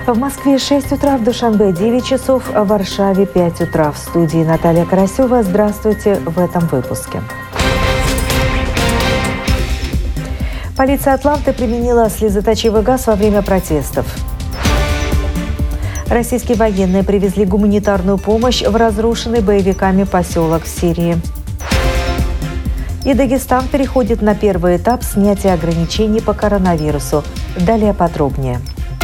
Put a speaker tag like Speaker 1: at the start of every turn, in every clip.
Speaker 1: В Москве 6 утра, в Душанбе 9 часов, в Варшаве 5 утра. В студии Наталья Карасева. Здравствуйте в этом выпуске. Полиция Атланты применила слезоточивый газ во время протестов. Российские военные привезли гуманитарную помощь в разрушенный боевиками поселок в Сирии. И Дагестан переходит на первый этап снятия ограничений по коронавирусу. Далее подробнее.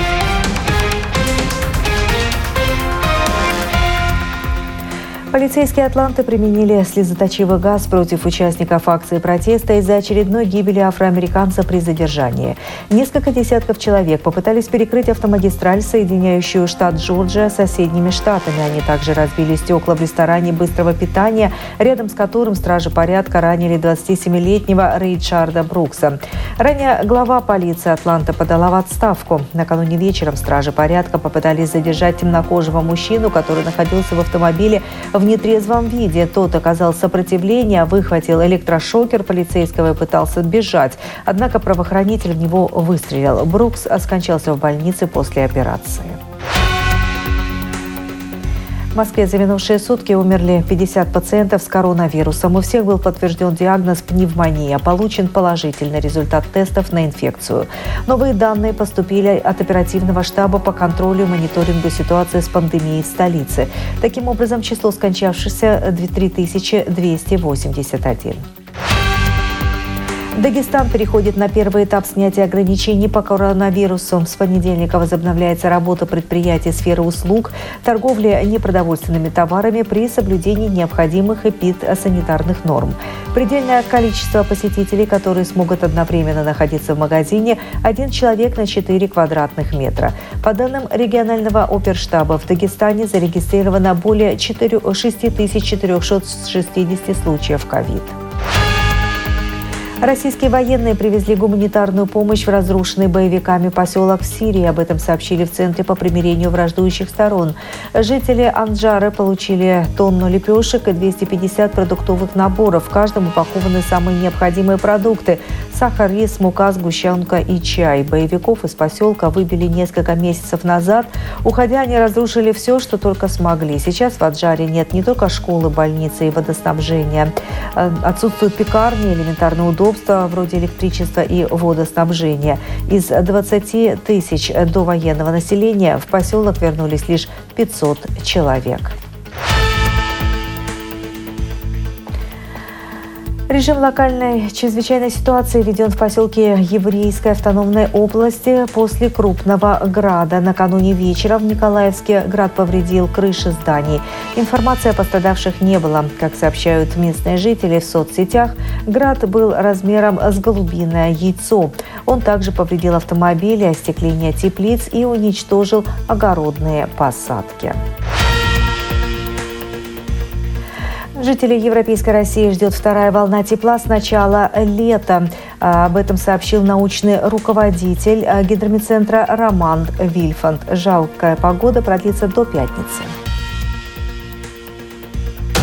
Speaker 1: Полицейские Атланты применили слезоточивый газ против участников акции протеста из-за очередной гибели афроамериканца при задержании. Несколько десятков человек попытались перекрыть автомагистраль, соединяющую штат Джорджия с соседними штатами. Они также разбили стекла в ресторане быстрого питания, рядом с которым стражи порядка ранили 27-летнего Рейчарда Брукса. Ранее глава полиции Атланты подала в отставку. Накануне вечером стражи порядка попытались задержать темнокожего мужчину, который находился в автомобиле в нетрезвом виде. Тот оказал сопротивление, выхватил электрошокер полицейского и пытался бежать. Однако правоохранитель в него выстрелил. Брукс скончался в больнице после операции. В Москве за минувшие сутки умерли 50 пациентов с коронавирусом. У всех был подтвержден диагноз пневмония. Получен положительный результат тестов на инфекцию. Новые данные поступили от оперативного штаба по контролю и мониторингу ситуации с пандемией в столице. Таким образом, число скончавшихся 3281. Дагестан переходит на первый этап снятия ограничений по коронавирусу. С понедельника возобновляется работа предприятий сферы услуг, торговли непродовольственными товарами при соблюдении необходимых эпидсанитарных норм. Предельное количество посетителей, которые смогут одновременно находиться в магазине, 1 человек на 4 квадратных метра. По данным регионального оперштаба, в Дагестане зарегистрировано более 6460 случаев ковид. Российские военные привезли гуманитарную помощь в разрушенный боевиками поселок в Сирии. Об этом сообщили в Центре по примирению враждующих сторон. Жители Анджары получили тонну лепешек и 250 продуктовых наборов. В каждом упакованы самые необходимые продукты – сахар, рис, мука, сгущенка и чай. Боевиков из поселка выбили несколько месяцев назад. Уходя, они разрушили все, что только смогли. Сейчас в Анджаре нет не только школы, больницы и водоснабжения. Отсутствуют пекарни, элементарные удобства, вроде электричества и водоснабжения. Из 20 тысяч довоенного населения в поселок вернулись лишь 500 человек. Режим локальной чрезвычайной ситуации введен в поселке Еврейской автономной области после крупного града. Накануне вечера в Николаевске град повредил крыши зданий. Информации о пострадавших не было. Как сообщают местные жители в соцсетях, град был размером с голубиное яйцо. Он также повредил автомобили, остекление теплиц и уничтожил огородные посадки. Жителей Европейской России ждет вторая волна тепла с начала лета. Об этом сообщил научный руководитель гидрометцентра Роман Вильфанд. Жалкая погода продлится до пятницы.